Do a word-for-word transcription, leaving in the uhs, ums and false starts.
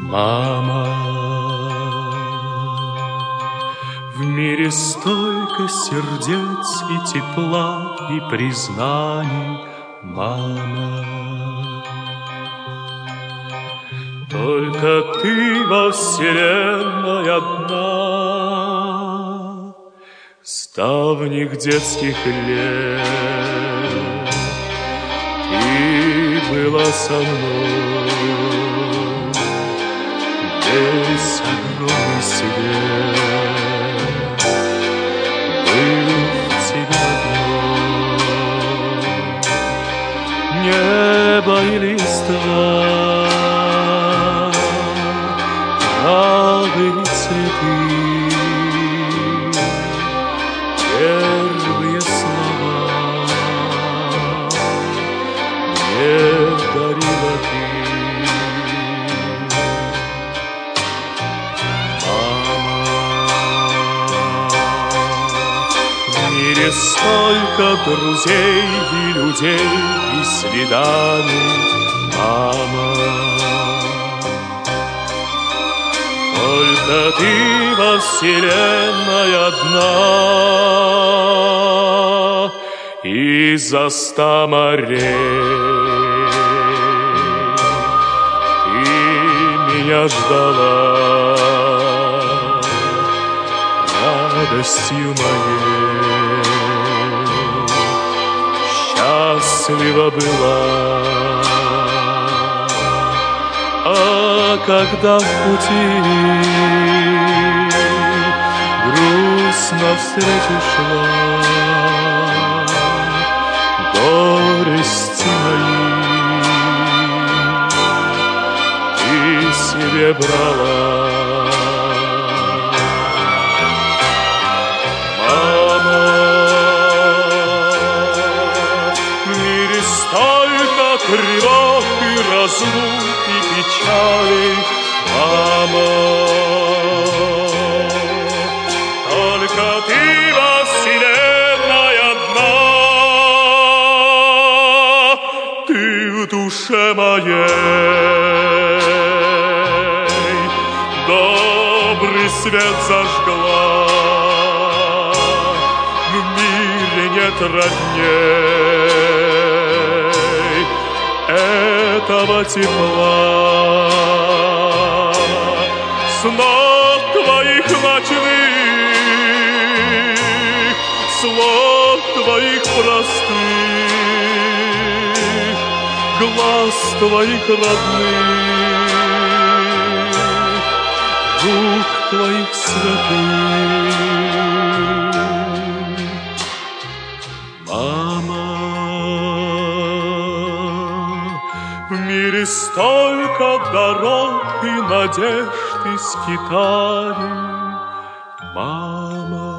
Мама, в мире столько сердец и тепла, и признаний, мама. Только ты во вселенной одна, с давних детских лет ты была со мной. Весь огромный свет был в тебе одно. Небо и листва, травы и цветы, первые слова мне дарила ты. Столько друзей и людей, и свиданий, мама. Только ты во вселенной одна, и за ста морей ты меня ждала радостью моей. Счастлива была, а когда в пути грустно встречу шла, горести мои ты себе брала. Тревог и разлук и печалей, мама. Только ты во вселенной одна, ты в душе моей добрый свет зажгла. В мире нет родней этого тепла, снов твоих ночных, слов твоих простых, глаз твоих родных, рук твоих святых. Мама, в мире столько дорог и надежд и скитаний, мама.